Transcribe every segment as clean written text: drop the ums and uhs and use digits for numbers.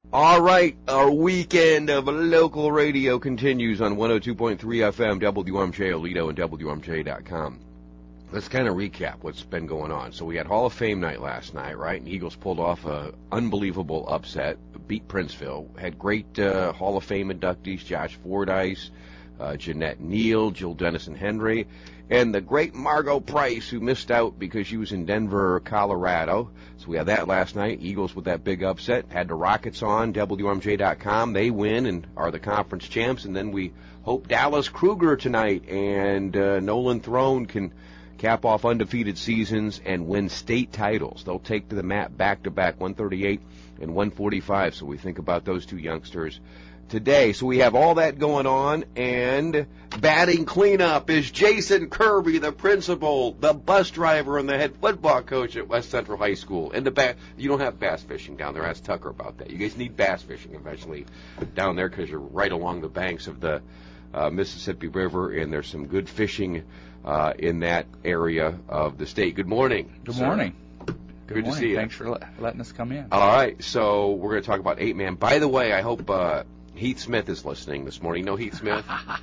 All right, our weekend of local radio continues on 102.3 FM, WMJ Aledo, and WMJ.com. Let's kind of recap what's been going on. So we had Hall of Fame night last night, right? And Eagles pulled off an unbelievable upset, beat Princeville. Had great Hall of Fame inductees, Josh Fordyce, Jeanette Neal, Jill Dennison-Henry, and the great Margot Price, who missed out because she was in Denver, Colorado. So we had that last night. Eagles with that big upset. Had the Rockets on, WMJ.com. They win and are the conference champs. And then we hope Dallas Kruger tonight and Nolan Throne can cap off undefeated seasons and win state titles. They'll take to the mat back-to-back, 138 and 145. So we think about those two youngsters today. So we have all that going on, and batting cleanup is Jason Kirby, the principal, the bus driver, and the head football coach at West Central High School. And you don't have bass fishing down there. Ask Tucker about that. You guys need bass fishing eventually down there because you're right along the banks of the Mississippi River, and there's some good fishing in that area of the state. Good morning. Good morning. Good to see you. Thanks for letting us come in. All right, so we're going to talk about 8-man. By the way, I hope Heath Smith is listening this morning. You know Heath Smith?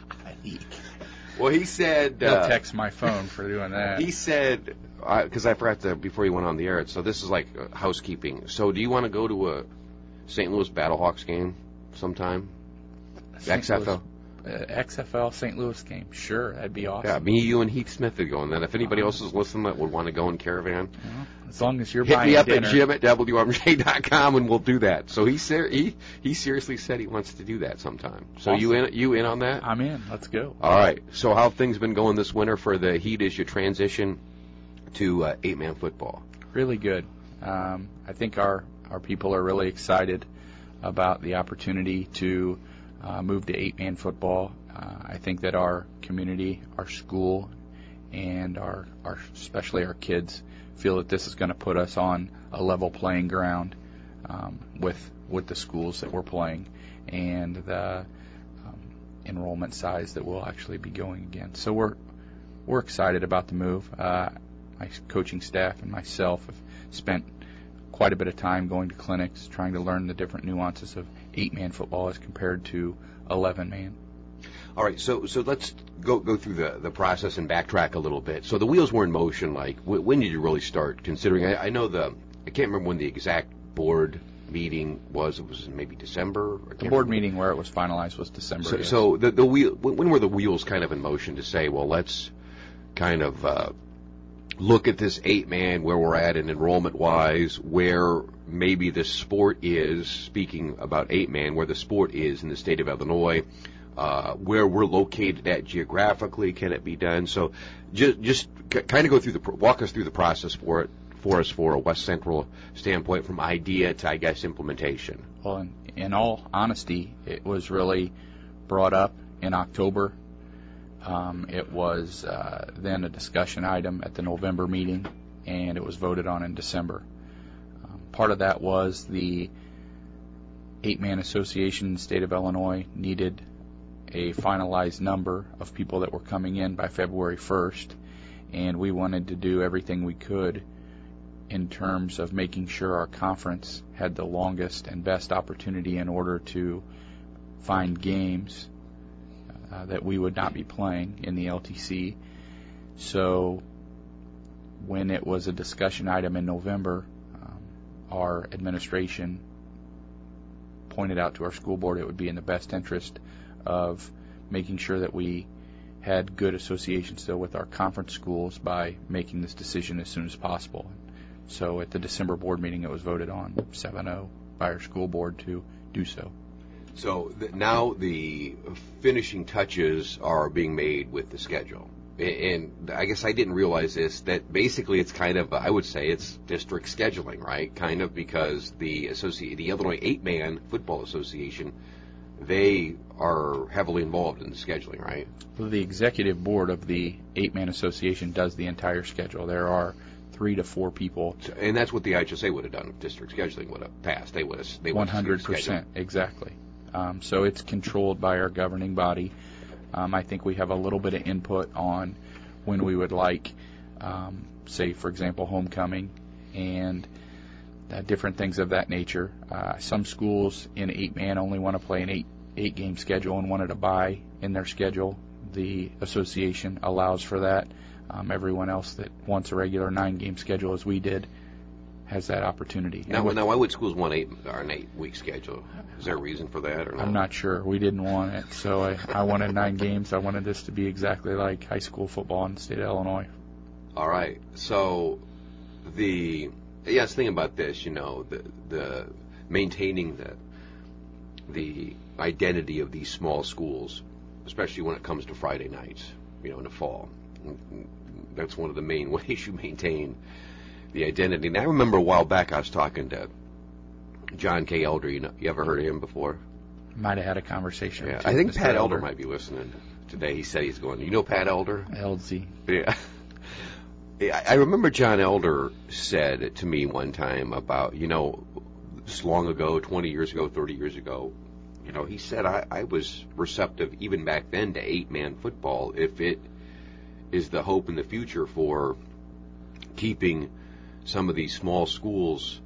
Well, he said... He'll text my phone for doing that. He said, because I forgot to, before he went on the air, so this is like housekeeping. So do you want to go to a St. Louis Battlehawks game sometime? XFL? XFL St. Louis game. Sure, that'd be awesome. Yeah, me, you, and Heath Smith would go. And then if anybody else is listening that would want to go in caravan, as long as you're hit buying me up dinner. at Jim at WMJ.com and we'll do that. So he seriously said he wants to do that sometime. So awesome. you in on that? I'm in. Let's go. All right. So how have things been going this winter for the Heat as you transition to 8-man football? Really good. I think our people are really excited about the opportunity to move to 8-man football. I think that our community, our school, and our especially our kids feel that this is going to put us on a level playing ground with the schools that we're playing and the enrollment size that we'll actually be going against. So we're excited about the move. My coaching staff and myself have spent quite a bit of time going to clinics, trying to learn the different nuances of 8-man football as compared to 11-man. All right, so let's go through the process and backtrack a little bit. So the wheels were in motion. Like, when did you really start considering? I know I can't remember when the exact board meeting was. It was in maybe December. The board meeting where it was finalized was December. So, yes. so the wheel. When were the wheels kind of in motion to say, well, let's kind of look at this 8-man, where we're at in enrollment-wise, where maybe the sport is, speaking about 8-man, where the sport is in the state of Illinois, where we're located at geographically, can it be done? So just kind of walk us through the process for us for a West Central standpoint from idea to, I guess, implementation. Well, in all honesty, it was really brought up in October. It was then a discussion item at the November meeting, and it was voted on in December. Part of that was the 8-man association in the state of Illinois needed a finalized number of people that were coming in by February 1st, and we wanted to do everything we could in terms of making sure our conference had the longest and best opportunity in order to find games that we would not be playing in the LTC. So when it was a discussion item in November, our administration pointed out to our school board it would be in the best interest of making sure that we had good association still with our conference schools by making this decision as soon as possible. So at the December board meeting, it was voted on 7-0 by our school board to do so. So now the finishing touches are being made with the schedule. And I guess I didn't realize this, that basically it's kind of, I would say it's district scheduling, right? Kind of, because the Illinois 8-Man Football Association, they are heavily involved in the scheduling, right? Well, the executive board of the 8-Man Association does the entire schedule. There are 3 to 4 people. And that's what the IHSA would have done if district scheduling would have passed. They would have 100%, exactly. So it's controlled by our governing body. I think we have a little bit of input on when we would like, say, for example, homecoming. And different things of that nature. Some schools in 8-man only want to play an eight-game schedule and wanted a bye in their schedule. The association allows for that. Everyone else that wants a regular 9-game schedule, as we did, has that opportunity. Now, why would schools want an 8-week schedule? Is there a reason for that, or not? I'm not sure. We didn't want it, so I wanted 9 games. I wanted this to be exactly like high school football in the state of Illinois. All right. So the thing about this, the maintaining the identity of these small schools, especially when it comes to Friday nights, in the fall. That's one of the main ways you maintain the identity. And I remember a while back I was talking to John K. Elder. You ever heard of him before? Might have had a conversation. Yeah, I think Mr. Pat Elder might be listening today. He said he's going. You know Pat Elder? LZ. Yeah. I remember John Elder said to me one time about, this long ago, 20 years ago, 30 years ago, he said I was receptive even back then to 8-man football if it is the hope in the future for keeping some of these small schools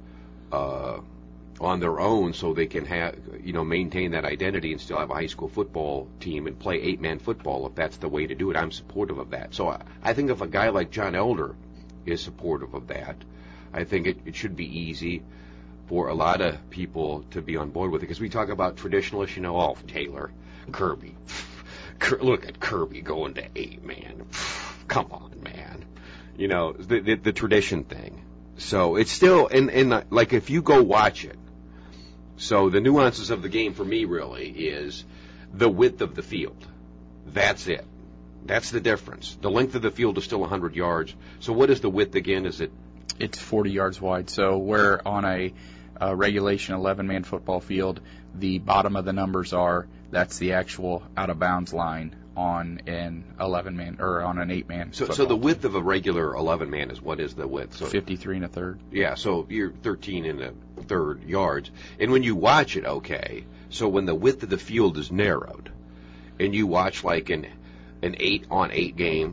on their own so they can have, maintain that identity and still have a high school football team and play 8-man football if that's the way to do it. I'm supportive of that. So I think if a guy like John Elder is supportive of that, I think it should be easy for a lot of people to be on board with it. Because we talk about traditionalists, Taylor, Kirby. Look at Kirby going to 8-man. Come on, man. The tradition thing. So it's still, like if you go watch it, so the nuances of the game for me really is the width of the field. That's it. That's the difference. The length of the field is still 100 yards. So what is the width again? It's 40 yards wide. So where on a regulation 11-man football field, the bottom of the numbers that's the actual out-of-bounds line on an 11-man or on an 8-man. So the width of a regular 11-man is, what is the width? So 53 1/3. Yeah, so you're 13 1/3 yards. And when you watch it, okay, so when the width of the field is narrowed, and you watch like an 8-on-8 game,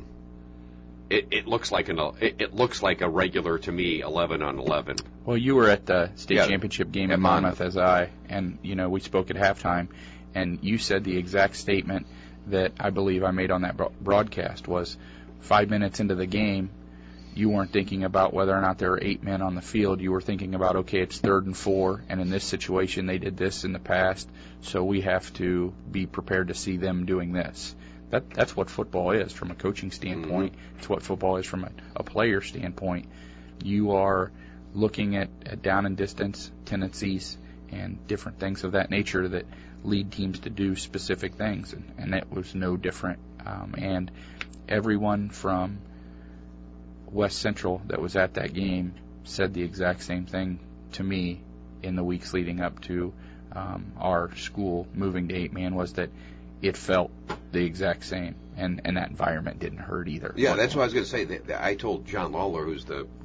it looks like a regular, to me, 11-on-11. Well, you were at the state championship game in Monmouth and we spoke at halftime, and you said the exact statement that I believe I made on that broadcast was 5 minutes into the game, you weren't thinking about whether or not there were 8 men on the field. You were thinking about, okay, it's 3rd and 4, and in this situation they did this in the past, so we have to be prepared to see them doing this. That's what football is from a coaching standpoint. Mm-hmm. It's what football is from a player standpoint. You are looking at down and distance tendencies and different things of that nature that lead teams to do specific things, and it was no different. And everyone from West Central that was at that game said the exact same thing to me in the weeks leading up to our school moving to 8-man, was that it felt the exact same, and that environment didn't hurt either. Yeah, that's what I was going to say. I told John Lawler, who's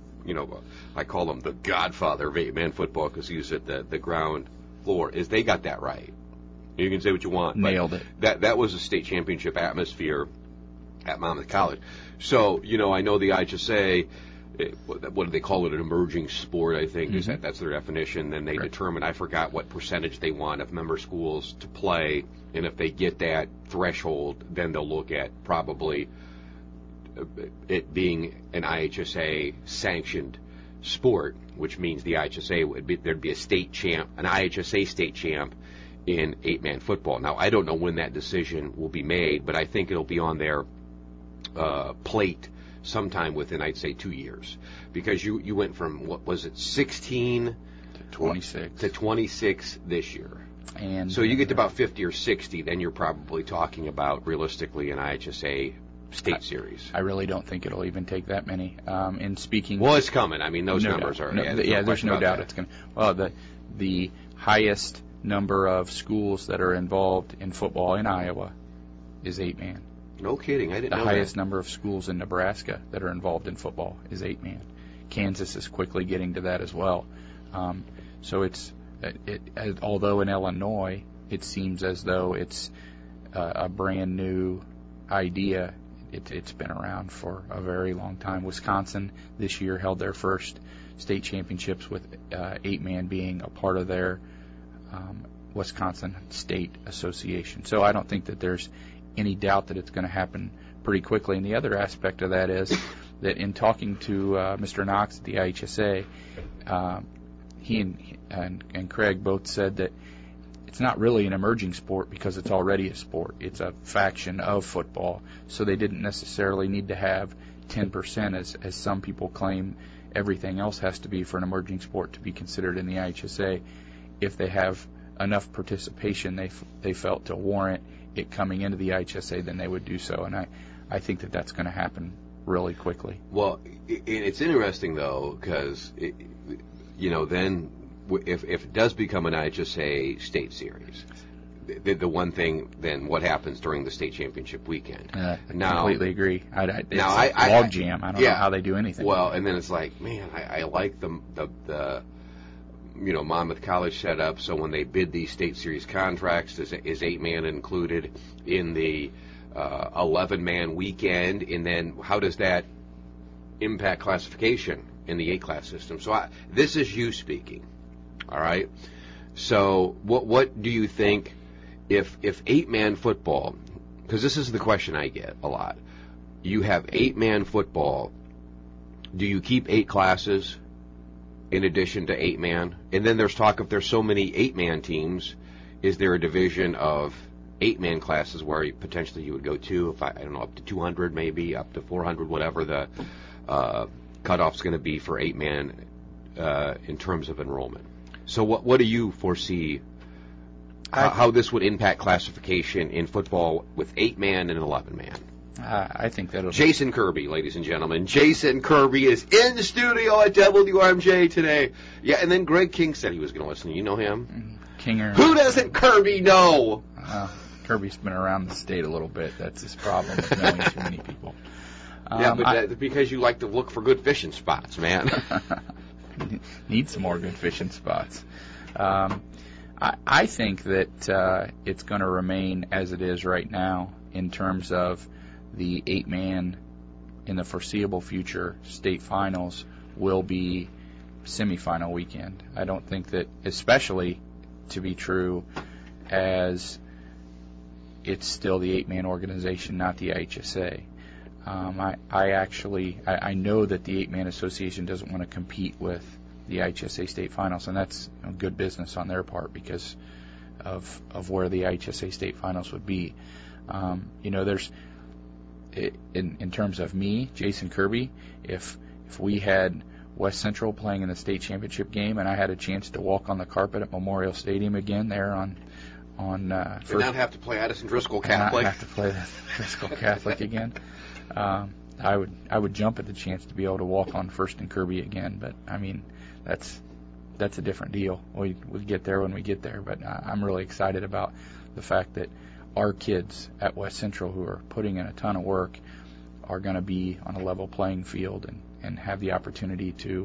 I call him the godfather of 8-man football because he was at the ground floor, is they got that right. You can say what you want. Nailed it. That was a state championship atmosphere at Monmouth College. So, I know the IHSA, what do they call it, an emerging sport, I think, is that's their definition. Then they determine, I forgot what percentage they want of member schools to play, and if they get that threshold, then they'll look at probably it being an IHSA sanctioned sport, which means the IHSA there'd be a state champ, an IHSA state champ in 8-man football. Now, I don't know when that decision will be made, but I think it'll be on their plate sometime within, I'd say, 2 years, because you went from, what was it, 16 to 26 this year. And so you get to about 50 or 60, then you're probably talking about, realistically, an IHSA state series. I really don't think it'll even take that many. In speaking, well, it's coming. I mean, those numbers are. There's no doubt it's going to. Well, the highest number of schools that are involved in football in Iowa is 8-man. No kidding, I didn't know that. The highest number of schools in Nebraska that are involved in football is 8-man. Kansas is quickly getting to that as well. So although in Illinois it seems as though it's a brand new idea, it's been around for a very long time. Wisconsin this year held their first state championships with 8-man being a part of their Wisconsin State Association. So I don't think that there's any doubt that it's going to happen pretty quickly. And the other aspect of that is that in talking to Mr. Knox at the IHSA, he and Craig both said that it's not really an emerging sport because it's already a sport. It's a faction of football, so they didn't necessarily need to have 10% as some people claim everything else has to be for an emerging sport to be considered in the IHSA. If they have enough participation they felt to warrant it coming into the IHSA, then they would do so, and I think that that's going to happen really quickly. Well, it's interesting, though, because, then if it does become an IHSA state series, the one thing, then what happens during the state championship weekend? I completely agree. It's a log jam. I don't know how they do anything. Well, and then it's like, man, I like the Monmouth College setup. So when they bid these state series contracts, is 8-man included in the 11-man weekend? And then how does that impact classification in the 8-class system? So this is you speaking. All right. So what do you think if 8-man football, because this is the question I get a lot, you have 8-man football, do you keep 8 classes in addition to 8-man? And then there's talk, if there's so many 8-man teams, is there a division of 8-man classes where potentially you would go to, I don't know, up to 200 maybe, up to 400, whatever the cutoff's going to be for 8-man in terms of enrollment. So what do you foresee how this would impact classification in football with 8-man and 11-man? I think that'll... Jason Kirby, ladies and gentlemen. Jason Kirby is in the studio at WRMJ today. Yeah, and then Greg King said he was going to listen. You know him? Kinger. Who doesn't Kirby know? Kirby's been around the state a little bit. That's his problem with knowing too many people. But because you like to look for good fishing spots, man. Need some more good fishing spots. I think that it's going to remain as it is right now in terms of the 8-man in the foreseeable future. State finals will be semifinal weekend. I don't think that, especially to be true, as it's still the 8-man organization, not the IHSA. I know that the 8-man association doesn't want to compete with the IHSA state finals, and that's good business on their part because of where the IHSA state finals would be. There's in terms of me, Jason Kirby, if we had West Central playing in the state championship game and I had a chance to walk on the carpet at Memorial Stadium again there on first, not have to play Addison Driscoll Catholic. Not have to play Driscoll Catholic again. I would jump at the chance to be able to walk on First and Kirby again, but I mean that's a different deal. We get there when we get there, but I'm really excited about the fact that our kids at West Central who are putting in a ton of work are going to be on a level playing field and have the opportunity to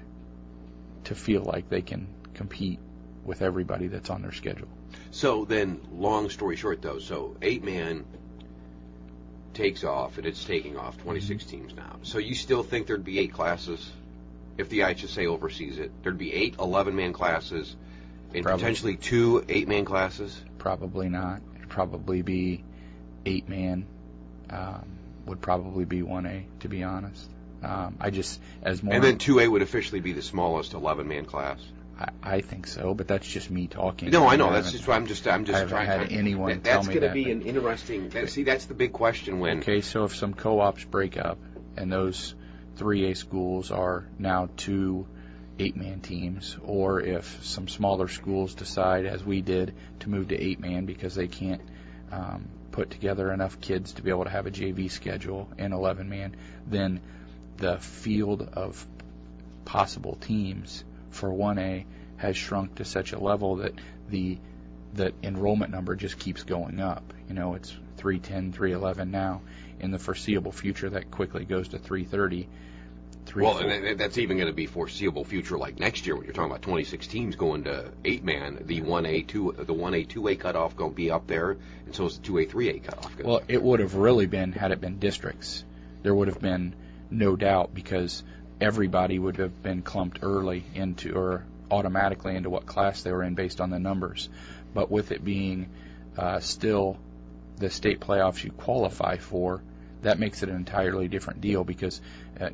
feel like they can compete with everybody that's on their schedule. So then, long story short, though, so 8-man takes off, and it's taking off, 26 teams now. So you still think there'd be 8 classes if the IHSA oversees it? There'd be 8 11-man classes and potentially 2 8-man classes? Probably not. It'd probably be 8-man. Would probably be 1A, to be honest. And then 2A would officially be the smallest 11-man class? I think so, but that's just me talking. No, I know. That's just I'm just I haven't trying had to. anyone tell me that. That's going to be an interesting. That's the big question when. Okay, so if some co-ops break up and those 3A schools are now 2 8-man teams, or if some smaller schools decide, as we did, to move to 8-man because they can't put together enough kids to be able to have a JV schedule in 11-man, then the field of possible teams for 1A has shrunk to such a level that the enrollment number just keeps going up. It's 310, 311 now. In the foreseeable future, that quickly goes to 330. And that's even going to be foreseeable future like next year when you're talking about 26 teams going to 8-man. The 1A, 2A cutoff going to be up there, and so is the 2A, 3A cutoff. Well, it would have really been, had it been districts, there would have been no doubt because everybody would have been clumped early into or automatically into what class they were in based on the numbers. But with it being still the state playoffs you qualify for, that makes it an entirely different deal because,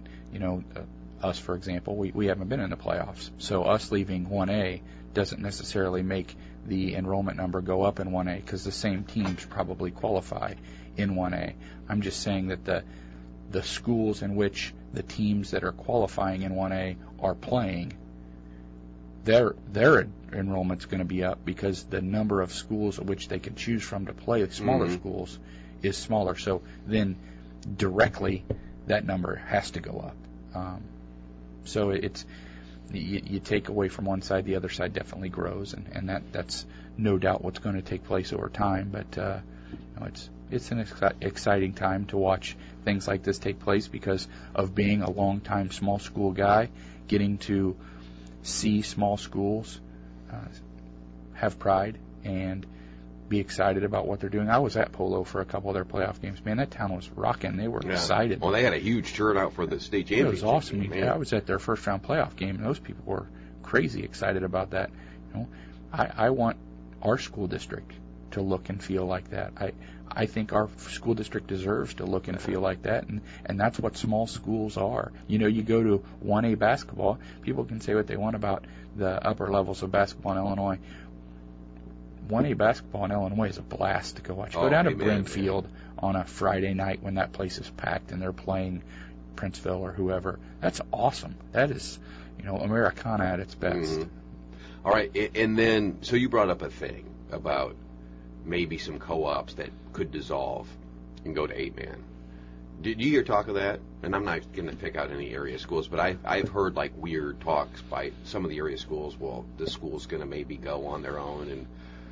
us, for example, we haven't been in the playoffs. So us leaving 1A doesn't necessarily make the enrollment number go up in 1A because the same teams probably qualify in 1A. I'm just saying that the schools in which the teams that are qualifying in 1A are playing, their enrollment's going to be up because the number of schools at which they can choose from to play the smaller schools is smaller. So then directly that number has to go up. So it's you take away from one side, the other side definitely grows, and that's no doubt what's going to take place over time. But it's an exciting time to watch things like this take place because of being a long-time small school guy, getting to see small schools have pride and be excited about what they're doing. I was at Polo for a couple of their playoff games. Man, that town was rocking. They were excited. Well, they had a huge turnout for the state championship. It was awesome. I was at their first-round playoff game, and those people were crazy excited about that. I want our school district to look and feel like that. I think our school district deserves to look and feel like that, and that's what small schools are. You go to 1A basketball, people can say what they want about the upper levels of basketball in Illinois. 1A basketball in Illinois is a blast to go watch. Go down to Brimfield on a Friday night when that place is packed and they're playing Princeville or whoever. That's awesome. That is, Americana at its best. All right, and then, so you brought up a thing about maybe some co-ops that could dissolve and go to 8-man. Did you hear talk of that? And I'm not going to pick out any area schools, but I've heard like weird talks by some of the area schools. Well, this school's going to maybe go on their own and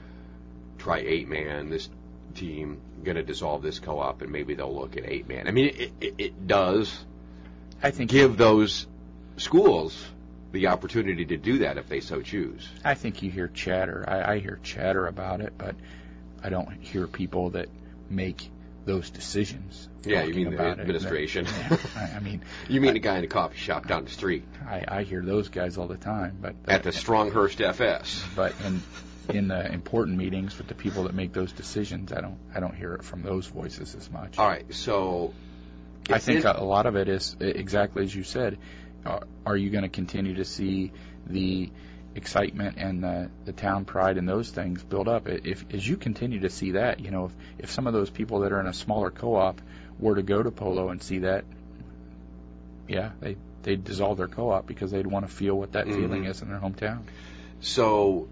try 8-man. This team going to dissolve this co-op, and maybe they'll look at 8-man. I mean, it does. I think give those schools the opportunity to do that if they so choose. I think you hear chatter. I hear chatter about it, but I don't hear people that make those decisions. Yeah, you mean the administration. I mean, you mean the guy in the coffee shop down the street. I hear those guys all the time, but at the Stronghurst FS. But in the important meetings with the people that make those decisions, I don't hear it from those voices as much. All right, so I think a lot of it is exactly as you said. Are you going to continue to see the excitement and the town pride and those things build up? As you continue to see that, if some of those people that are in a smaller co-op were to go to Polo and see that, yeah, they'd dissolve their co-op because they'd want to feel what that feeling is in their hometown. So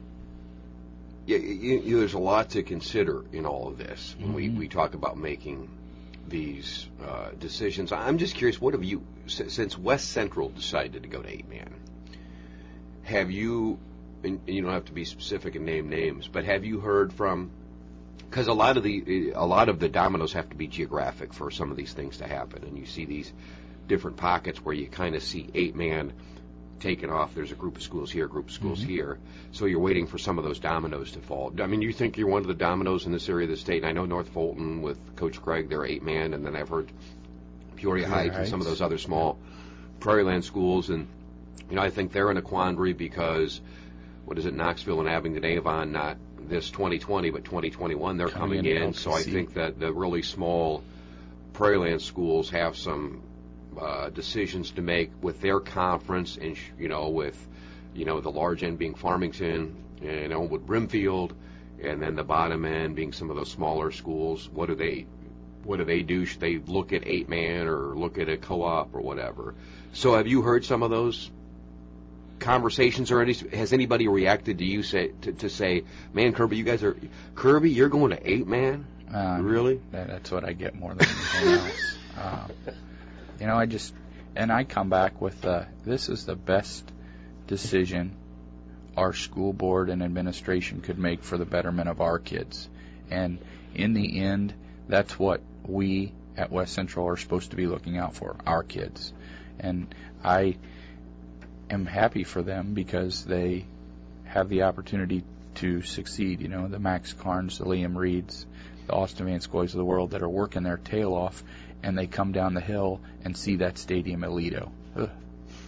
there's a lot to consider in all of this when we talk about making these decisions. I'm just curious, what have you, since West Central decided to go to 8-man, have you, and you don't have to be specific and name names, but have you heard from, because a lot of the dominoes have to be geographic for some of these things to happen, and you see these different pockets where you kind of see 8-man taken off. There's a group of schools here, a group of schools here, so you're waiting for some of those dominoes to fall. I mean, you think you're one of the dominoes in this area of the state, and I know North Fulton with Coach Craig, they're 8-man, and then I've heard Peoria Heights and some of those other small Prairie Land schools, and I think they're in a quandary because, Knoxville and Abingdon Avon, not this 2020, but 2021, they're coming in. So I think that the really small Prairie Land schools have some decisions to make with their conference, and with the large end being Farmington and Elmwood Brimfield, and then the bottom end being some of those smaller schools. What do they do? Should they look at 8-man or look at a co-op or whatever? So have you heard some of those conversations, or has anybody reacted to you to say, man, Kirby, you're going to 8-man? Really? That's what I get more than anything else. I come back with this is the best decision our school board and administration could make for the betterment of our kids. And in the end, that's what we at West Central are supposed to be looking out for, our kids. And I am happy for them because they have the opportunity to succeed. The Max Carnes, the Liam Reeds, the Austin Van Scoys of the world that are working their tail off, and they come down the hill and see that stadium at Lido. Ugh.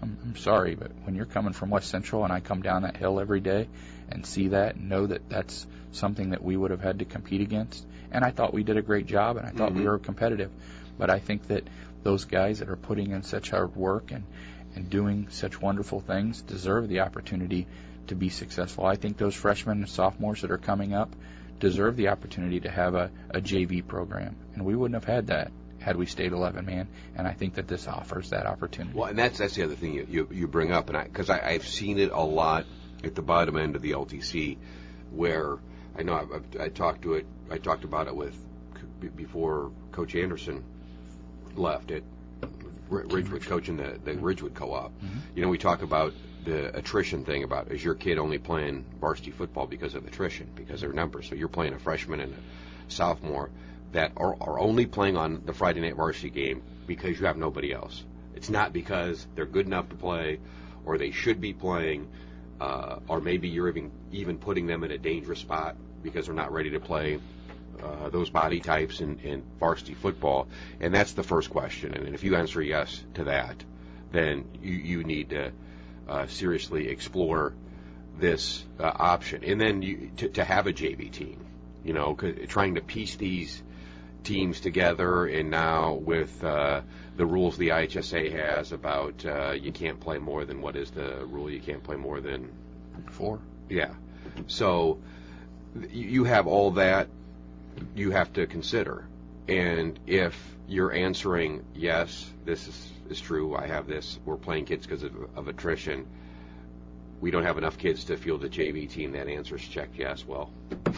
I'm sorry, but when you're coming from West Central and I come down that hill every day and see that and know that that's something that we would have had to compete against, and I thought we did a great job and I thought we were competitive, but I think that those guys that are putting in such hard work and doing such wonderful things deserve the opportunity to be successful. I think those freshmen and sophomores that are coming up deserve the opportunity to have a JV program, and we wouldn't have had that had we stayed 11-man, and I think that this offers that opportunity. Well, and that's the other thing you bring up, and because I've seen it a lot at the bottom end of the LTC, where I know I talked about it with before Coach Anderson left at Ridgewood, coaching the Ridgewood Co-op. We talk about the attrition thing about, is your kid only playing varsity football because of attrition, because of their numbers? So you're playing a freshman and a sophomore that are only playing on the Friday night varsity game because you have nobody else. It's not because they're good enough to play or they should be playing, or maybe you're even putting them in a dangerous spot because they're not ready to play those body types in varsity football. And that's the first question. And if you answer yes to that, then you need to seriously explore this option. And then to have a JV team, trying to piece these teams together, and now with the rules the IHSA has about you can't play more than, what is the rule? You can't play more than 4. Yeah. So you have all that you have to consider. And if you're answering yes, this is true, I have this, we're playing kids because of attrition, we don't have enough kids to field a JV team, that answer's checked yes, well,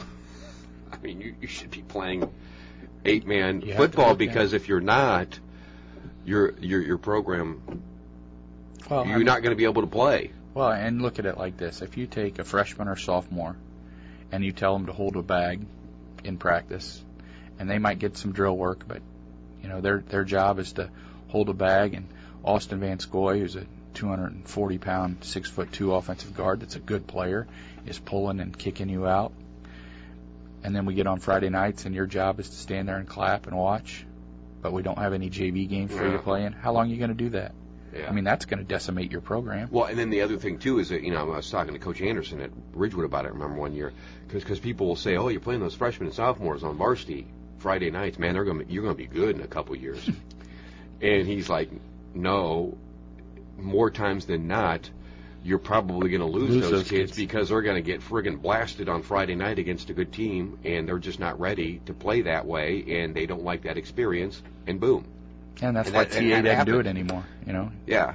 I mean, you should be playing 8-man football, because if you're not, your program, you're not going to be able to play. Well, and look at it like this. If you take a freshman or sophomore and you tell them to hold a bag in practice, and they might get some drill work, but their job is to hold a bag, and Austin Van Scoy, who's a 240-pound, 6'2" offensive guard that's a good player, is pulling and kicking you out. And then we get on Friday nights, and your job is to stand there and clap and watch, but we don't have any JV games for you to play in. How long are you going to do that? Yeah. I mean, that's going to decimate your program. Well, and then the other thing, too, is that, I was talking to Coach Anderson at Ridgewood about it, I remember one year, because people will say, oh, you're playing those freshmen and sophomores on varsity Friday nights. Man, you're going to be good in a couple years. And he's like, no, more times than not, you're probably going to lose those kids because they're going to get friggin' blasted on Friday night against a good team, and they're just not ready to play that way, and they don't like that experience, and boom. And that's why TA doesn't do it anymore, Yeah.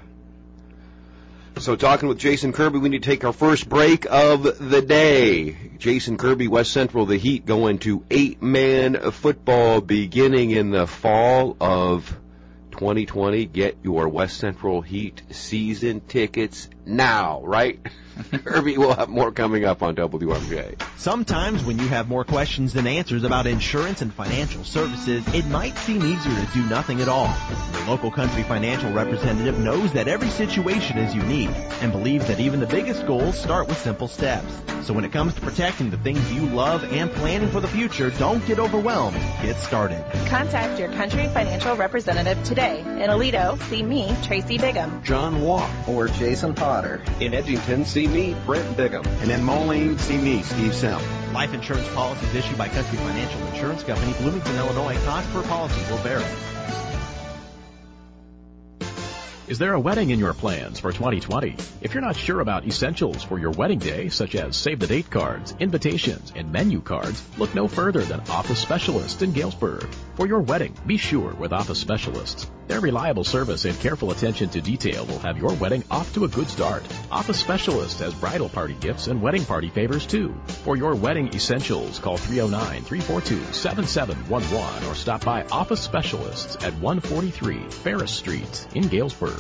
So talking with Jason Kirby, we need to take our first break of the day. Jason Kirby, West Central, the Heat, going to 8-man football beginning in the fall of 2020. Get your West Central Heat season tickets now, right? Kirby will have more coming up on WMJ. Sometimes when you have more questions than answers about insurance and financial services, it might seem easier to do nothing at all. Your local Country Financial representative knows that every situation is unique and believes that even the biggest goals start with simple steps. So when it comes to protecting the things you love and planning for the future, don't get overwhelmed. Get started. Contact your Country Financial representative today. In Aledo, see me, Tracy Bigham. John Walk or Jason Potter. In Edgington, see me, Brent Bigham. And in Moline, see me, Steve Sim. Life insurance policies issued by Country Financial Insurance Company, Bloomington, Illinois. Cost per policy will vary. Is there a wedding in your plans for 2020? If you're not sure about essentials for your wedding day, such as save-the-date cards, invitations, and menu cards, look no further than Office Specialists in Galesburg. For your wedding, be sure with Office Specialists. Their reliable service and careful attention to detail will have your wedding off to a good start. Office Specialists has bridal party gifts and wedding party favors, too. For your wedding essentials, call 309-342-7711 or stop by Office Specialists at 143 Ferris Street in Galesburg.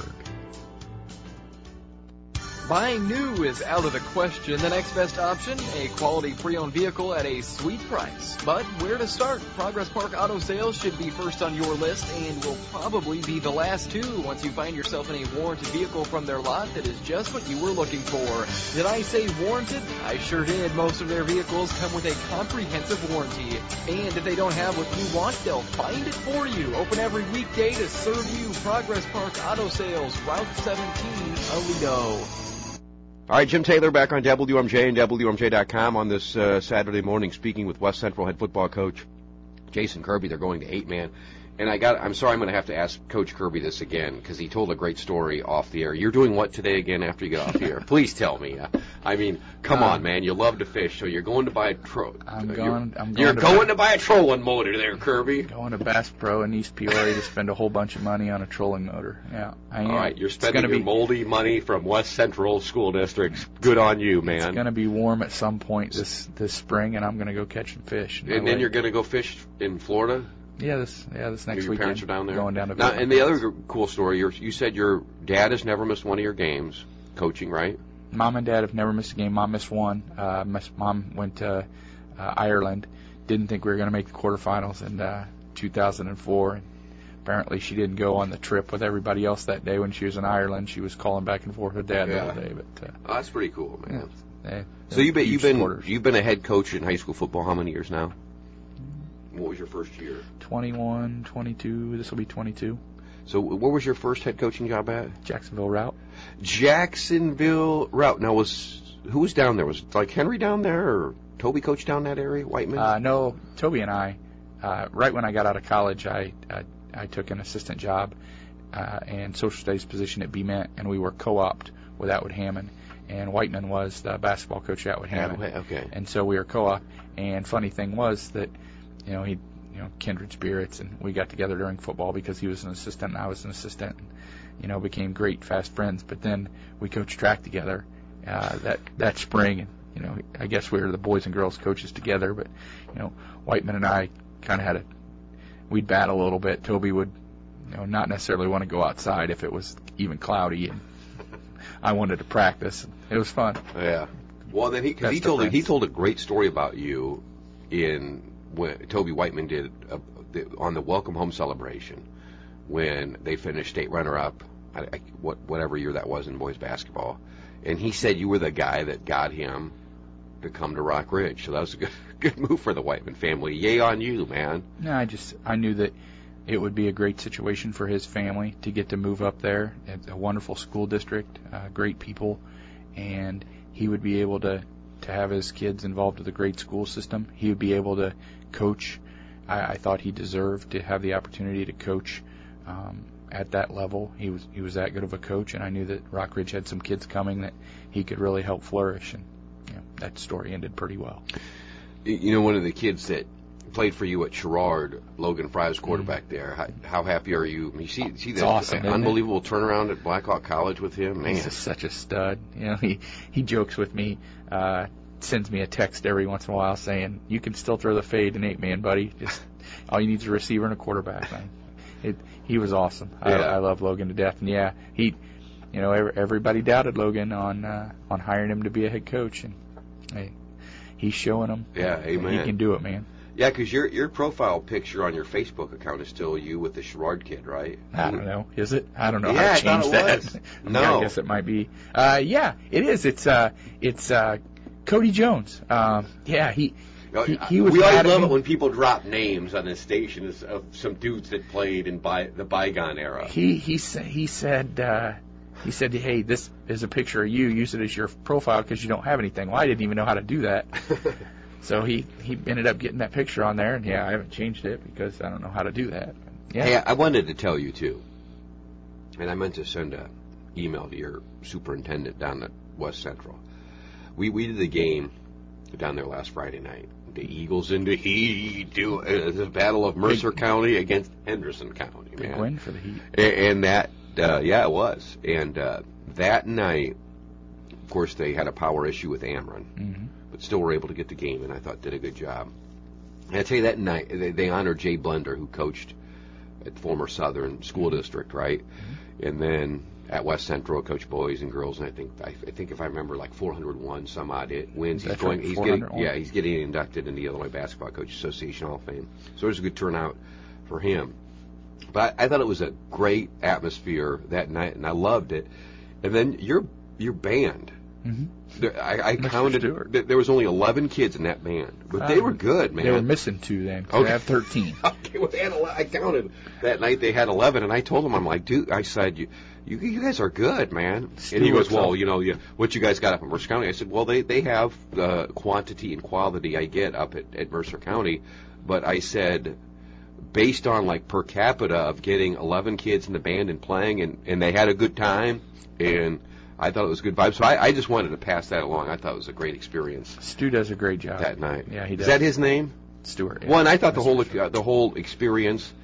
Buying new is out of the question. The next best option, a quality pre-owned vehicle at a sweet price. But where to start? Progress Park Auto Sales should be first on your list and will probably be the last too once you find yourself in a warranted vehicle from their lot that is just what you were looking for. Did I say warranted? I sure did. Most of their vehicles come with a comprehensive warranty. And if they don't have what you want, they'll find it for you. Open every weekday to serve you. Progress Park Auto Sales, Route 17 Aledo. All right, Jim Taylor back on WMJ and WMJ.com on this Saturday morning, speaking with West Central head football coach Jason Kirby. They're going to 8-man. And I'm sorry, I'm going to have to ask Coach Kirby this again because he told a great story off the air. You're doing what today again after you get off the air? Please tell me. I mean, come on, man. You love to fish, so you're going to buy a trolling motor there, Kirby. Going to Bass Pro in East Peoria to spend a whole bunch of money on a trolling motor. Yeah, I am. All right, you're spending your moldy money from West Central School District. Good on you, man. It's going to be warm at some point this spring, and I'm going to go catch some fish. And then you're going to go fish in Florida? Yeah, this next weekend. Your parents are down there? Going down to now, and the other cool story, you said your dad has never missed one of your games, coaching, right? Mom and Dad have never missed a game. Mom missed one. Mom went to Ireland. Didn't think we were going to make the quarterfinals in 2004. And apparently she didn't go on the trip with everybody else that day when she was in Ireland. She was calling back and forth with Dad the other day. But that's pretty cool, man. Yeah, so you've been a head coach in high school football how many years now? What was your first year? 21, 22. This will be 22. So where was your first head coaching job at? Jacksonville Route. Jacksonville Route. Now, who was down there? Was like Henry down there or Toby coached down that area, Whiteman? No, Toby and I, right when I got out of college, I took an assistant job and social studies position at BMET, and we were co-opted with Atwood Hammond. And Whiteman was the basketball coach at Atwood Hammond. Okay. And so we were co-op. And funny thing was that, he kindred spirits, and we got together during football because he was an assistant and I was an assistant, and, became great, fast friends. But then we coached track together that spring, and, I guess we were the boys and girls coaches together. But, Whiteman and I kind of we'd battle a little bit. Toby would, not necessarily want to go outside if it was even cloudy, and I wanted to practice. It was fun. Yeah. Well, then he told a great story about you when Toby Whiteman did on the Welcome Home celebration when they finished state runner-up, whatever year that was in boys basketball, and he said you were the guy that got him to come to Rock Ridge. So that was a good move for the Whiteman family. Yay on you, man. No, I knew that it would be a great situation for his family to get to move up there. It's a wonderful school district, great people, and he would be able to have his kids involved with a great school system. He would be able to coach. I thought he deserved to have the opportunity to coach at that level. He was that good of a coach, and I knew that Rock Ridge had some kids coming that he could really help flourish, and that story ended pretty well. One of the kids that played for you at Sherrard, Logan Fry was quarterback there. How happy are you? You see that awesome, unbelievable turnaround at Blackhawk College with him? Man, he's just such a stud. He jokes with me, sends me a text every once in a while saying, "You can still throw the fade in 8-man, buddy. Just all you need is a receiver and a quarterback." He was awesome. Yeah. I love Logan to death, and he, everybody doubted Logan on hiring him to be a head coach, and he's showing them. Yeah, amen. He can do it, man. Yeah, because your profile picture on your Facebook account is still you with the Sherrard kid, right? I don't know. Is it? I don't know how to change that. Was. No. I guess it might be. Yeah, it is. It's Cody Jones. He was. We always love it when people drop names on this station of some dudes that played in the bygone era. He said, "Hey, this is a picture of you. Use it as your profile because you don't have anything." Well, I didn't even know how to do that. So he ended up getting that picture on there, and I haven't changed it because I don't know how to do that. Yeah. Hey, I wanted to tell you too, and I meant to send an email to your superintendent down at West Central. We did the game down there last Friday night. The Eagles in the Heat, the Battle of Mercer County against Henderson County. Big win for the Heat. And that, it was. And that night, of course, they had a power issue with Ameren. Mm-hmm. But still were able to get the game, and I thought did a good job. And I tell you, that night they honored Jay Blender, who coached at former Southern School District, right? Mm-hmm. And then at West Central, coached boys and girls, and I think if I remember, like 401 some odd wins. He's getting inducted in the Illinois Basketball Coaches Association Hall of Fame. So it was a good turnout for him. But I thought it was a great atmosphere that night, and I loved it. And then your band. Mm-hmm. I counted. There was only 11 kids in that band, but they were good, man. They were missing 2 then. Okay. They have 13. Okay, well, I counted that night. They had 11, and I told them, I'm like, dude, I said, you guys are good, man. And he goes, well, what you guys got up at Mercer County? I said, well, they have the quantity and quality I get up at Mercer County. But I said, based on like per capita of getting 11 kids in the band and playing, and they had a good time, and I thought it was a good vibe. So I just wanted to pass that along. I thought it was a great experience. Stu does a great job that night. Yeah, he does. Is that his name? Stuart. Yeah. Well, and I thought the whole experience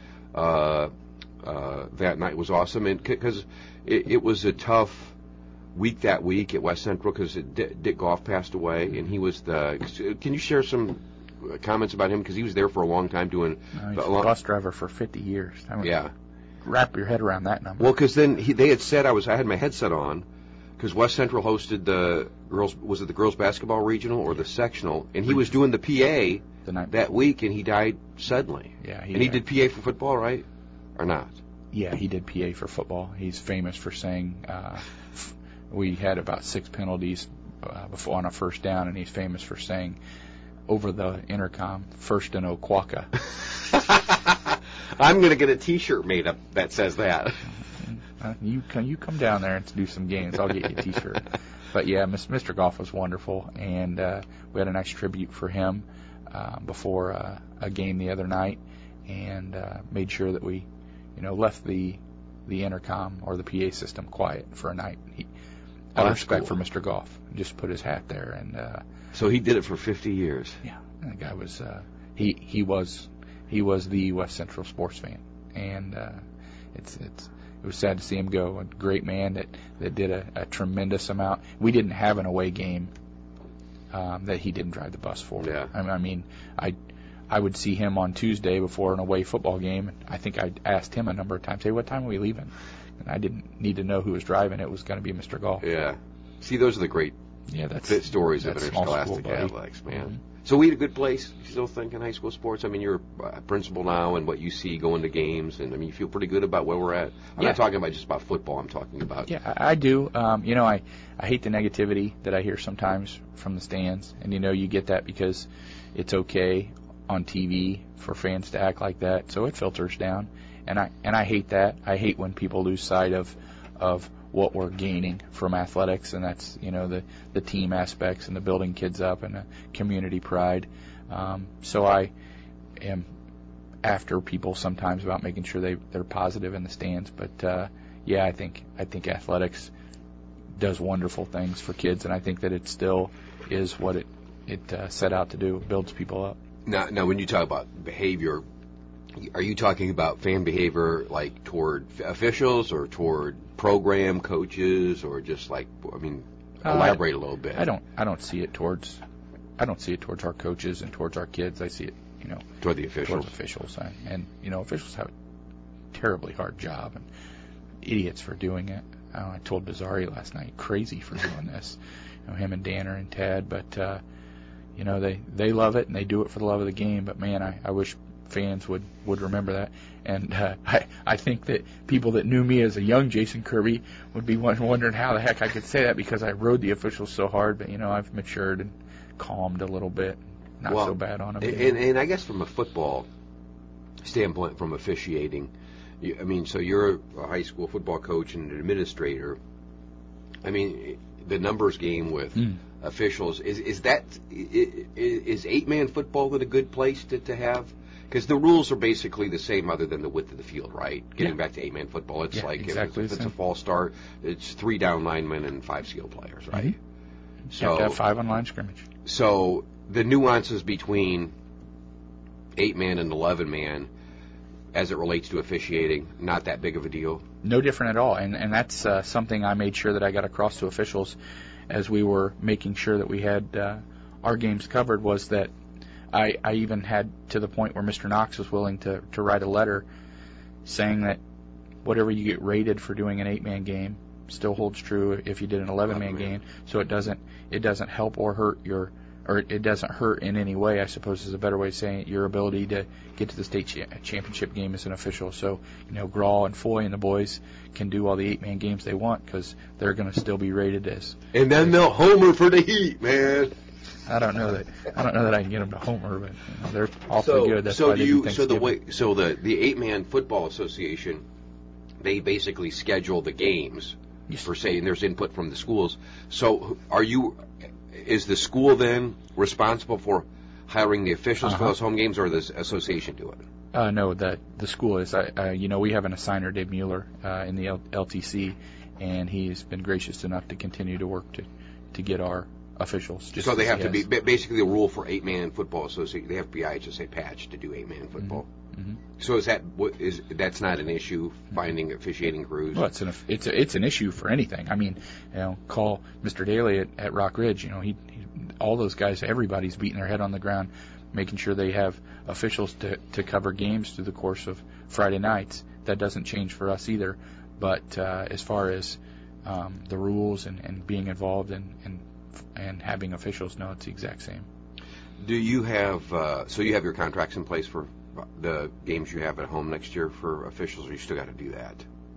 that night was awesome, and because it was a tough week that week at West Central because Dick Goff passed away, and he was the. Can you share some comments about him because he was there for a long time doing? He's a bus driver for 50 years. Yeah. Wrap your head around that number. Well, because then they had said I had my headset on because West Central hosted the girls. Was it the girls basketball regional or the sectional? And he was doing the PA that week, and he died suddenly. Yeah, he did PA for football, right, or not? Yeah, he did PA for football. He's famous for saying we had about 6 penalties before on a first down, and he's famous for saying over the intercom, "First and Oquaka." I'm going to get a T-shirt made up that says that. You come down there and do some games. I'll get you a T-shirt. But yeah, Mr. Goff was wonderful, and we had a nice tribute for him before a game the other night, and made sure that we, left the intercom or the PA system quiet for a night. Out of respect for Mr. Goff, just put his hat there, and so he did it for 50 years. Yeah, and the guy was he was the West Central sports fan, and it was sad to see him go. A great man that did a tremendous amount. We didn't have an away game that he didn't drive the bus for. Yeah. I mean, I would see him on Tuesday before an away football game, and I think I asked him a number of times, "Hey, what time are we leaving?" And I didn't need to know who was driving. It was going to be Mr. Goff. Yeah. See, those are the great stories of interscholastic athletics, man. Mm-hmm. So we had a good place. You still think in high school sports? I mean, you're a principal now, and what you see going to games, and I mean, you feel pretty good about where we're at. I'm not talking about just about football. I'm talking about. Yeah, I do. I hate the negativity that I hear sometimes from the stands, and you get that because it's okay on TV for fans to act like that, so it filters down, and I hate that. I hate when people lose sight of what we're gaining from athletics, and that's the team aspects and the building kids up and the community pride. So I am after people sometimes about making sure they're positive in the stands. But I think athletics does wonderful things for kids, and I think that it still is what it set out to do. It builds people up. Now, when you talk about behavior, are you talking about fan behavior like toward officials or toward program coaches, or just elaborate a little bit? I don't see it towards our coaches and towards our kids. I see it, toward the officials. Towards officials, and officials have a terribly hard job, and idiots for doing it. I told Bizzari last night, crazy for doing this. Him and Danner and Tad, but they love it and they do it for the love of the game. But man, I wish fans would remember that, and I think that people that knew me as a young Jason Kirby would be wondering how the heck I could say that, because I rode the officials so hard. But I've matured and calmed a little bit, not so bad on them. And I guess from a football standpoint, from officiating, so you're a high school football coach and an administrator. I mean, the numbers game with officials is 8-man football a good place to have? Because the rules are basically the same other than the width of the field, right? Getting back to 8-man football, it's exactly if it's a false start, it's 3 down linemen and 5 skill players, right? Mm-hmm. So you have to have 5 on line scrimmage. So the nuances between 8-man and 11-man, as it relates to officiating, not that big of a deal? No different at all, and that's something I made sure that I got across to officials as we were making sure that we had our games covered, was that I even had to the point where Mr. Knox was willing to write a letter saying that whatever you get rated for doing an 8-man game still holds true if you did an 11-man game. So it doesn't help or hurt it doesn't hurt in any way, I suppose is a better way of saying it, your ability to get to the state championship game as an official. So, Grawl and Foy and the boys can do all the 8-man games they want because they're going to still be rated as. And then they'll homer for the Heat, man. I don't know that I can get them to homer, but they're awfully good. That's why they do Thanksgiving. The 8-man football association they basically schedule the games per se, and there's input from the schools. So is the school then responsible for hiring the officials for those home games, or does the association do it? No, the school is. We have an assigner, Dave Mueller, in the LTC, and he's been gracious enough to continue to work to get our officials. So they have to be basically the rule for 8-man football association. They have to be IHSA patched to do 8-man football. Mm-hmm. So that's not an issue, finding officiating crews? Well, it's an issue for anything. I mean, call Mr. Daly at Rock Ridge. He all those guys, everybody's beating their head on the ground, making sure they have officials to cover games through the course of Friday nights. That doesn't change for us either. But as far as the rules and being involved and having officials, no, it's the exact same. Do you have so you have your contracts in place for the games you have at home next year for officials, or you still got to do that?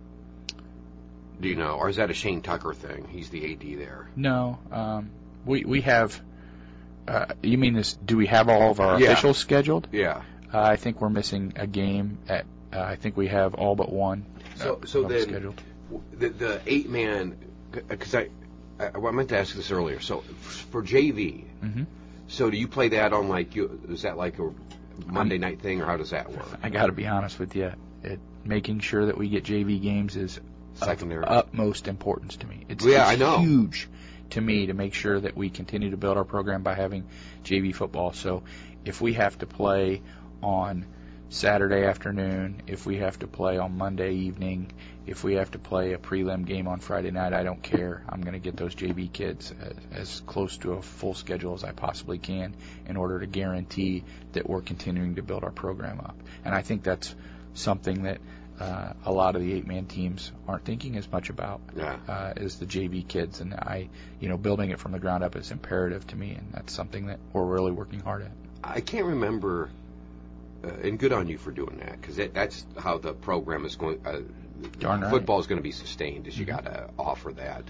Do you know, or is that a Shane Tucker thing? He's the AD there. No, we have. You mean this? Do we have all of our officials scheduled? Yeah. I think we're missing a game at. I think we have all but one. So then scheduled. The 8-man, because I meant to ask this earlier. So for JV, so do you play that on is that like a Monday night thing, or how does that work? I got to be honest with you. Making sure that we get JV games is secondary, of utmost importance to me. It's I know. Huge to me to make sure that we continue to build our program by having JV football. So if we have to play on Saturday afternoon, if we have to play on Monday evening, if we have to play a prelim game on Friday night, I don't care. I'm going to get those JV kids as close to a full schedule as I possibly can in order to guarantee that we're continuing to build our program up. And I think that's something that a lot of the 8-man teams aren't thinking as much about as the JV kids. And building it from the ground up is imperative to me, and that's something that we're really working hard at. I can't remember, and good on you for doing that, because that's how the program is going. Football is going to be sustained, is you got to offer that.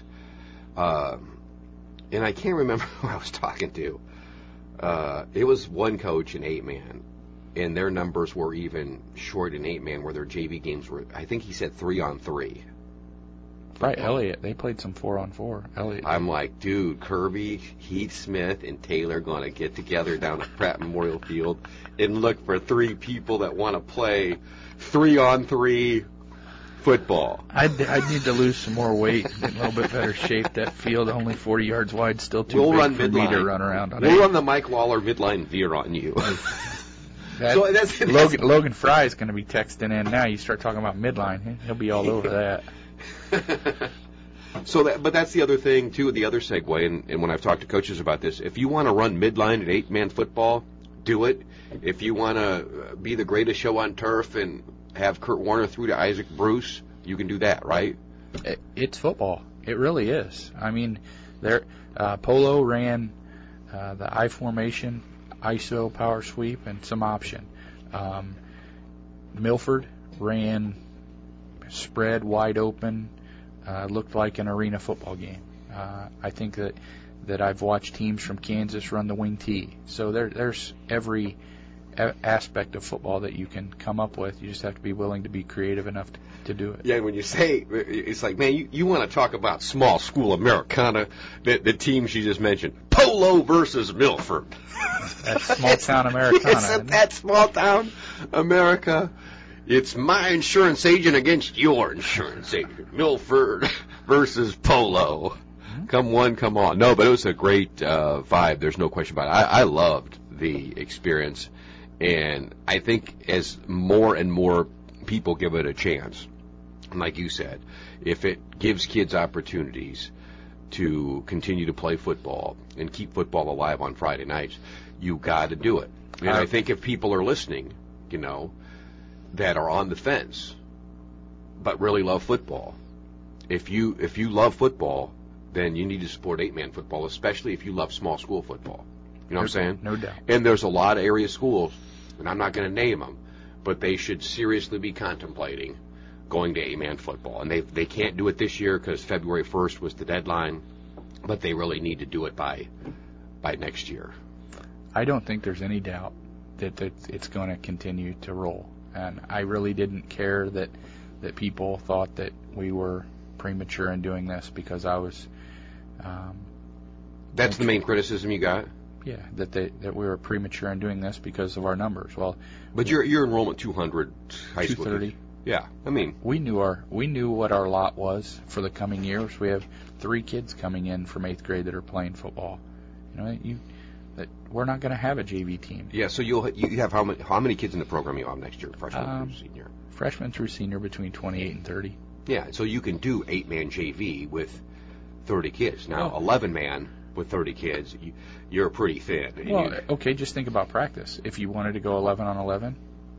And I can't remember who I was talking to. It was one coach in 8-man, and their numbers were even short in 8-man, where their JV games were, I think he said 3-on-3. Right, Elliott. They played some 4-on-4. Elliott. I'm like, dude, Kirby, Heath Smith, and Taylor going to get together down at Pratt Memorial Field and look for 3 people that want to play 3-on-3 football. I'd need to lose some more weight and get in a little bit better shape. That field, only 40 yards wide, still too big for me to run around on. We'll run the Mike Waller midline veer on you. Logan Fry is going to be texting in now. You start talking about midline, he'll be all over that. But that's the other thing too. The other segue, and when I've talked to coaches about this, if you want to run midline at 8-man football, do it. If you want to be the greatest show on turf and have Kurt Warner through to Isaac Bruce, you can do that, right? It's football. It really is. I mean, Polo ran the I formation, ISO, power sweep, and some option. Milford ran spread wide open, looked like an arena football game. I think that I've watched teams from Kansas run the wing tee. So there's every aspect of football that you can come up with. You just have to be willing to be creative enough to do it. Yeah, when you say, it's like, man, you want to talk about small school Americana, the teams you just mentioned, Polo versus Milford. That's small town Americana. Isn't that small town America? It's my insurance agent against your insurance agent. Milford versus Polo. Come one, come on. No, but it was a great vibe. There's no question about it. I loved the experience. And I think as more and more people give it a chance, and like you said, if it gives kids opportunities to continue to play football and keep football alive on Friday nights, you got to do it. And I think if people are listening, that are on the fence but really love football, if you love football, then you need to support 8-man football, especially if you love small school football. You know what I'm saying? No doubt. And there's a lot of area schools, and I'm not going to name them, but they should seriously be contemplating going to 8-man football. And they can't do it this year because February 1st was the deadline, but they really need to do it by next year. I don't think there's any doubt that it's going to continue to roll. And I really didn't care that that people thought that we were premature in doing this because I was. That's the main criticism you got? Yeah, that we were premature in doing this because of our numbers. Well, but your enrollment 200 high school. 230. Yeah, I mean, we knew what our lot was for the coming years. We have 3 kids coming in from 8th grade that are playing football. That we're not going to have a JV team. Yeah, so you have how many kids in the program you have next year, freshman through senior? Freshman through senior between 28 and 30. Yeah, so you can do 8-man JV with 30 kids. Now, 11-man with 30 kids, you're pretty thin. Well, okay, just think about practice. If you wanted to go 11 on 11,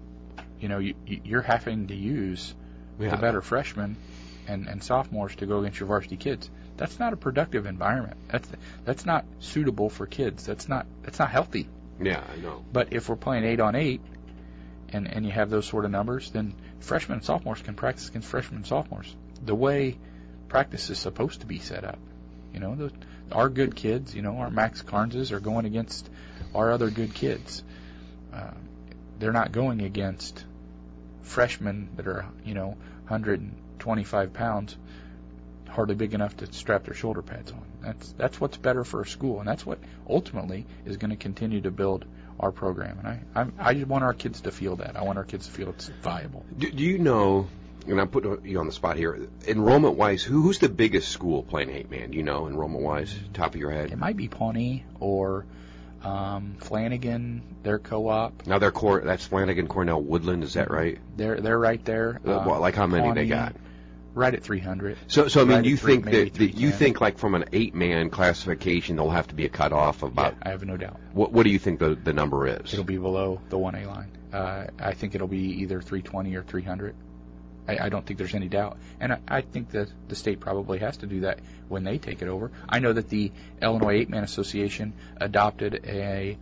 you're having to use the better freshmen and sophomores to go against your varsity kids. That's not a productive environment. That's not suitable for kids. That's not healthy. Yeah, I know. But if we're playing 8 on 8, and you have those sort of numbers, then freshmen and sophomores can practice against freshmen and sophomores. The way practice is supposed to be set up. Our good kids, our Max Carneses are going against our other good kids. They're not going against freshmen that are, 125 pounds, hardly big enough to strap their shoulder pads on. That's what's better for a school, and that's what ultimately is going to continue to build our program. And I just want our kids to feel that. I want our kids to feel it's viable. Do you know, and I'm putting you on the spot here, enrollment-wise, who's the biggest school playing 8-man? Do you know, enrollment-wise, top of your head? It might be Pawnee or Flanagan, their co-op. Now that's Flanagan, Cornell, Woodland, is that right? They're right there. Like how many Pawnee, they got? Right at 300. So I mean, right you think that you 310. think like from an 8-man classification, there'll have to be a cutoff of about. Yeah, I have no doubt. What do you think the number is? It'll be below the 1A line. I think it'll be either 320 or 300. I don't think there's any doubt. And I think that the state probably has to do that when they take it over. I know that the Illinois 8-Man Association adopted a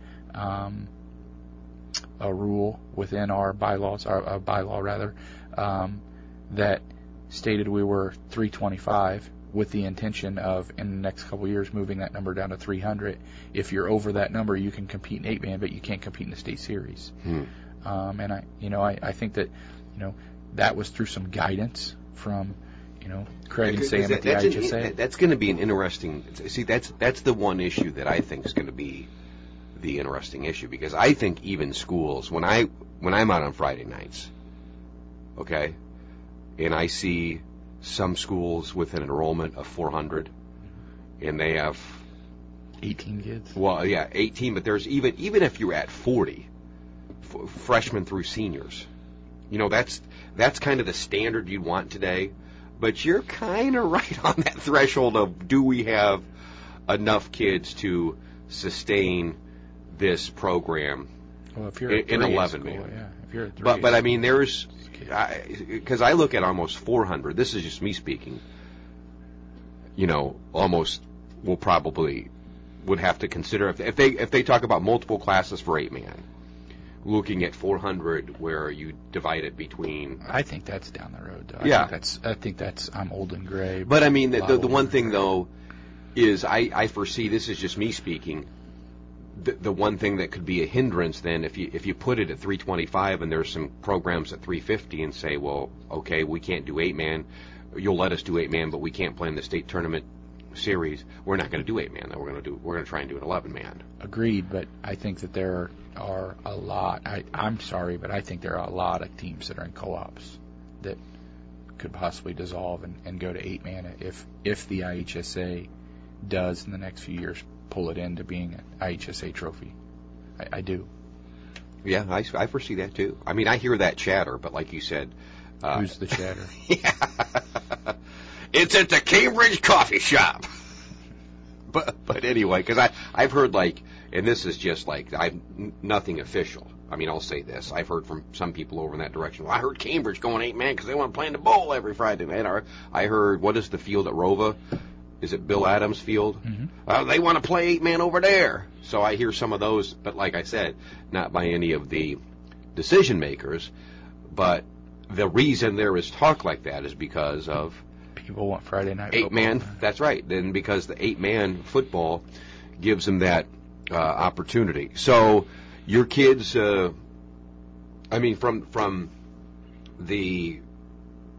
rule within our bylaws, a bylaw rather, that stated we were 325 with the intention of, in the next couple of years, moving that number down to 300. If you're over that number, you can compete in 8-man, but you can't compete in the state series. And I think that, that was through some guidance from, Craig and Sam at the IHSA. That's going to be an interesting. See, that's the one issue that I think is going to be the interesting issue, because I think even schools, when I'm out on Friday nights, okay, and I see some schools with an enrollment of 400, and they have 18 kids. Well, yeah, 18, but there's even if you're at 40, freshmen through seniors, that's kind of the standard you want today. But you're kind of right on that threshold of, do we have enough kids to sustain this program? Well, if you're in 11 man, yeah. If you're at 3, but I mean, there's, because I look at almost 400. This is just me speaking. Almost would have to consider if they talk about multiple classes for 8-man. Looking at 400, where you divide it between. I think that's down the road, though. Yeah. I think that's I'm old and gray. But I mean, the one thing though is I foresee, this is just me speaking. The one thing that could be a hindrance then, if you put it at 325 and there's some programs at 350 and say, well, okay, we can't do 8-man. You'll let us do 8-man, but we can't play in the state tournament series. We're not going to do 8-man. Then we're going to try and do an 11-man. Agreed, but I think that there are a lot. I'm sorry, but I think there are a lot of teams that are in co-ops that could possibly dissolve and go to 8-man if the IHSA does in the next few years pull it into being an IHSA trophy. I do. Yeah, I foresee that too. I mean, I hear that chatter, but like you said, who's the chatter? Yeah. It's at the Cambridge coffee shop. But anyway, because I've heard and this is just nothing official. I mean, I'll say this. I've heard from some people over in that direction. Well, I heard Cambridge going 8-man because they want to play in the bowl every Friday night. I heard, what is the field at Rova? Is it Bill Adams Field? Mm-hmm. They want to play 8-man over there. So I hear some of those, but like I said, not by any of the decision makers. But the reason there is talk like that is because of people want Friday night 8-man. football. That's right. Then because the 8-man football gives them that opportunity. So your kids, I mean, from the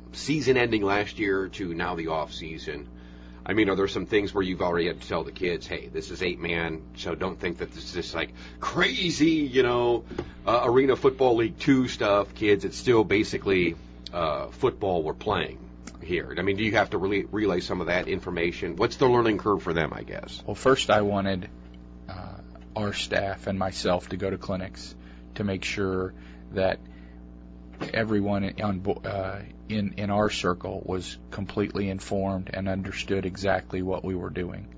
season ending last year to now the off season, I mean, are there some things where you've already had to tell the kids, hey, this is 8-man, so don't think that this is just like crazy, Arena Football League 2 stuff, kids. It's still basically football we're playing here. I mean, do you have to relay some of that information? What's the learning curve for them, I guess? Well, first I wanted our staff and myself to go to clinics to make sure that everyone in our circle was completely informed and understood exactly what we were doing.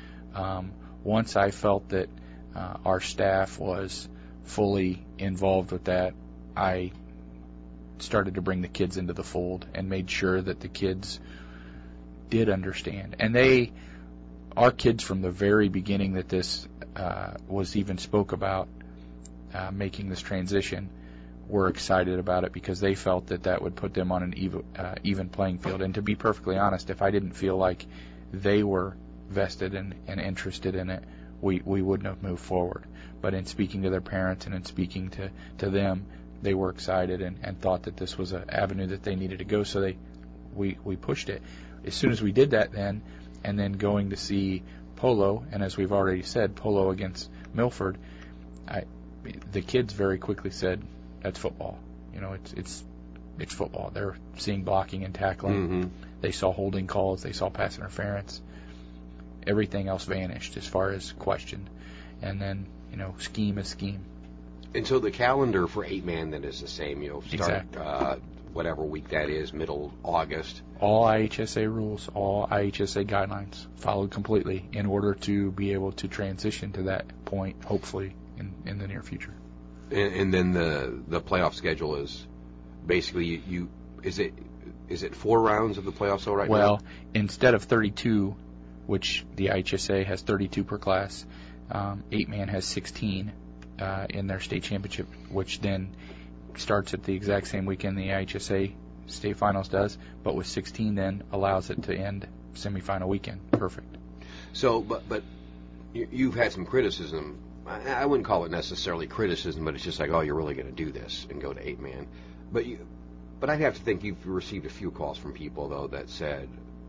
Once I felt that our staff was fully involved with that, I started to bring the kids into the fold and made sure that the kids did understand. And our kids from the very beginning that this was even spoke about, making this transition, were excited about it because they felt that would put them on an even playing field. And to be perfectly honest, if I didn't feel like they were vested and interested in it, we wouldn't have moved forward. But in speaking to their parents and in speaking to them, they were excited and thought that this was an avenue that they needed to go, so we pushed it. As soon as we did that and then going to see Polo, and as we've already said, Polo against Milford, the kids very quickly said, that's football. It's football. They're seeing blocking and tackling. Mm-hmm. They saw holding calls. They saw pass interference. Everything else vanished as far as question. And then, scheme is scheme. And so the calendar for 8-man then is the same. Start Exactly. Whatever week that is, middle August. All IHSA rules, all IHSA guidelines followed completely in order to be able to transition to that point, hopefully, in the near future. And then the playoff schedule is basically is it 4 rounds of the playoffs right now? Well, instead of 32, which the IHSA has 32 per class, 8-man has 16 in their state championship, which then starts at the exact same weekend the IHSA state finals does, but with 16 then allows it to end semifinal weekend. Perfect. So, but you've had some criticism. I wouldn't call it necessarily criticism, but it's just like, oh, you're really going to do this and go to 8-man. But I'd have to think you've received a few calls from people, though, that said,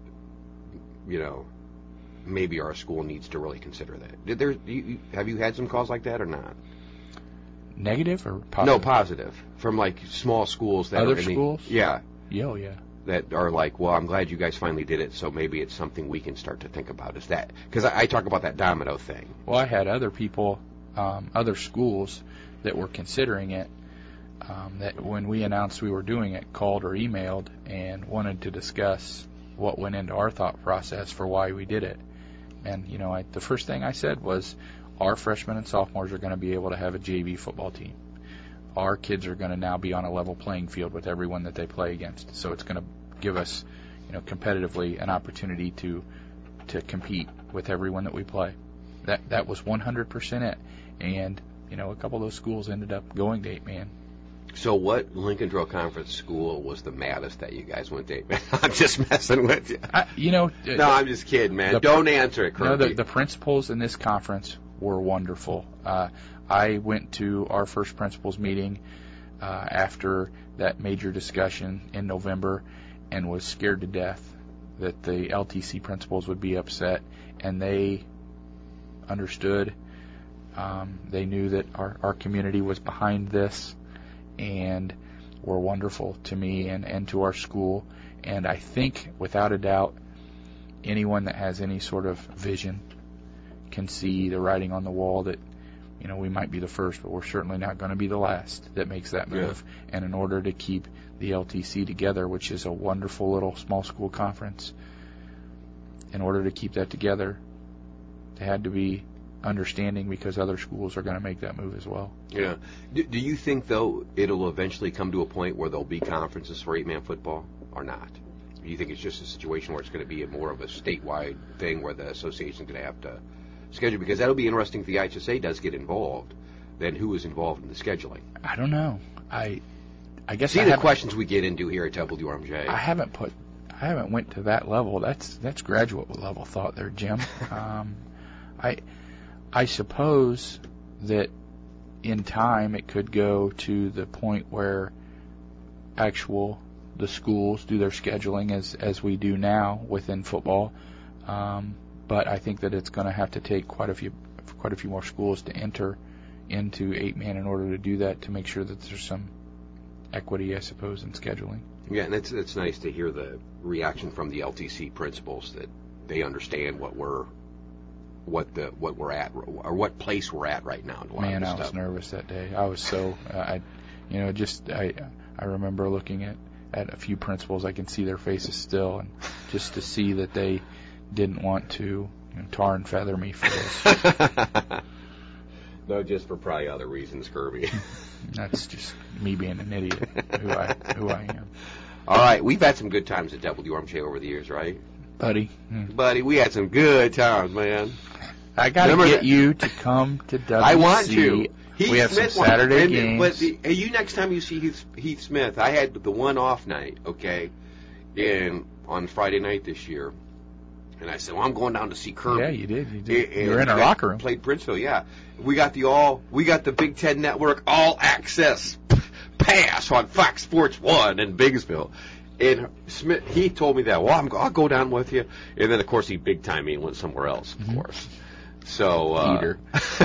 maybe our school needs to really consider that. Have you had some calls like that or not? Negative or positive? No, positive. From, like, small schools that Other schools? Yeah. Oh, yeah. That are like, well, I'm glad you guys finally did it, so maybe it's something we can start to think about. Is that because I talk about that domino thing? Well, I had other people, other schools that were considering it, that when we announced we were doing it, called or emailed and wanted to discuss what went into our thought process for why we did it. And, the first thing I said was, our freshmen and sophomores are going to be able to have a JV football team. Our kids are going to now be on a level playing field with everyone that they play against. So it's going to give us, competitively an opportunity to compete with everyone that we play. That was 100% it. And, a couple of those schools ended up going to 8-man. So what Lincoln Trail Conference school was the maddest that you guys went to 8-man? I'm just messing with you. No, I'm just kidding, man. Don't answer it, Kirby. No, the principals in this conference were wonderful. I went to our first principals meeting after that major discussion in November and was scared to death that the LTC principals would be upset, and they understood. They knew that our community was behind this and were wonderful to me and to our school. And I think, without a doubt, anyone that has any sort of vision can see the writing on the wall that, we might be the first, but we're certainly not going to be the last that makes that move. Yeah. And in order to keep the LTC together, which is a wonderful little small school conference, in order to keep that together, they had to be understanding because other schools are going to make that move as well. Yeah. Do you think, though, it'll eventually come to a point where there'll be conferences for 8-man football or not? Do you think it's just a situation where it's going to be more of a statewide thing where the association's going to have to schedule? Because that'll be interesting if the IHSA does get involved. Then who is involved in the scheduling? I don't know. I guess see the questions we get into here at WRMJ. I haven't went to that level. That's graduate level thought there, Jim. I suppose that in time it could go to the point where actual the schools do their scheduling as we do now within football. But I think that it's going to have to take quite a few more schools to enter into 8-man in order to do that, to make sure that there's some equity, I suppose, in scheduling. Yeah, and it's nice to hear the reaction from the LTC principals that they understand what we're at, or what place we're at right now. Man, I was nervous that day. I was so I remember looking at a few principals. I can see their faces still, and just to see that they didn't want to tar and feather me for this. No, just for probably other reasons, Kirby. That's just me being an idiot, who I am. All right, we've had some good times at WRMJ over the years, right? Buddy, we had some good times, man. I got to get you to come to WC. I want to. We have some Saturday games. But you next time you see Heath Smith, I had the one off night, okay, on Friday night this year. And I said, well, I'm going down to see Kirby. Yeah, you did. You were in our locker room. Played Princeville, yeah. We got the Big Ten Network All Access Pass on Fox Sports 1 in Bigsville. And Smith, he told me that, well, I'll go down with you. And then, of course, he big time me and went somewhere else, of course. So, Peter.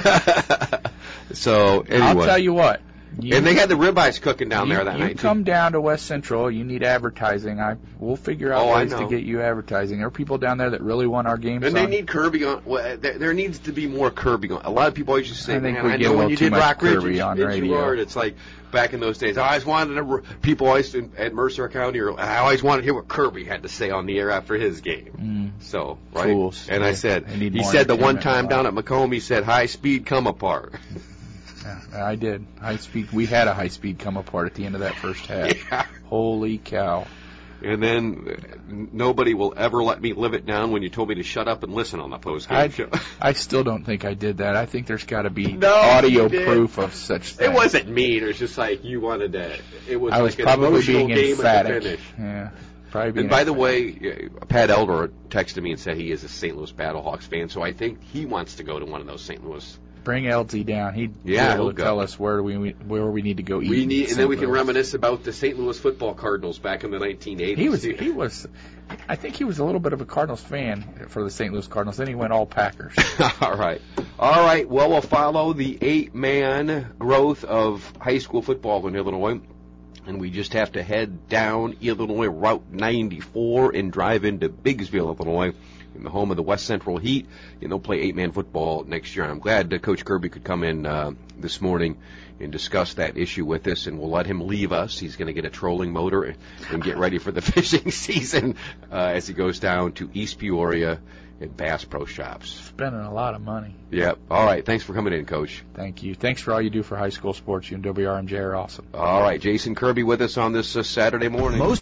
So, anyway. I'll tell you what. And they had the ribeyes cooking down there that night. You come down to West Central, you need advertising. We'll figure out ways to get you advertising. There are people down there that really want our games and they need Kirby on. Well, there needs to be more Kirby on. A lot of people always just say, I know when you did Rock Ridge on radio. It's like back in those days, I always wanted to, people always at Mercer County, I always wanted to hear what Kirby had to say on the air after his game. So, right? Fools. And I said, he said the one time down at Macomb, he said, high speed come apart. Yeah, I did. High speed. We had a high speed come apart at the end of that first half. Yeah. Holy cow. And then nobody will ever let me live it down when you told me to shut up and listen on the post-game show. I still don't think I did that. I think there's got to be audio proof of such things. It wasn't mean. It was just like you wanted to. It was I like was probably an emotional being game emphatic. at the finish. Yeah. Probably being and by the way, Pat Elder texted me and said he is a St. Louis Battlehawks fan, so I think he wants to go to one of those St. Louis. Bring LT down. He'd be able to tell us where we need to go eat. And then we can reminisce about the St. Louis football Cardinals back in the 1980s. I think he was a little bit of a Cardinals fan for the St. Louis Cardinals. Then he went all Packers. All right. Well, we'll follow the 8-man growth of high school football in Illinois. And we just have to head down Illinois Route 94 and drive into Bigsville, Illinois, in the home of the West Central Heat. They'll play 8-man football next year. I'm glad that Coach Kirby could come in this morning and discuss that issue with us, and we'll let him leave us. He's going to get a trolling motor and get ready for the fishing season as he goes down to East Peoria and Bass Pro Shops. Spending a lot of money. Yep. All right. Thanks for coming in, Coach. Thank you. Thanks for all you do for high school sports. You and WRMJ are awesome. All right. Jason Kirby with us on this Saturday morning.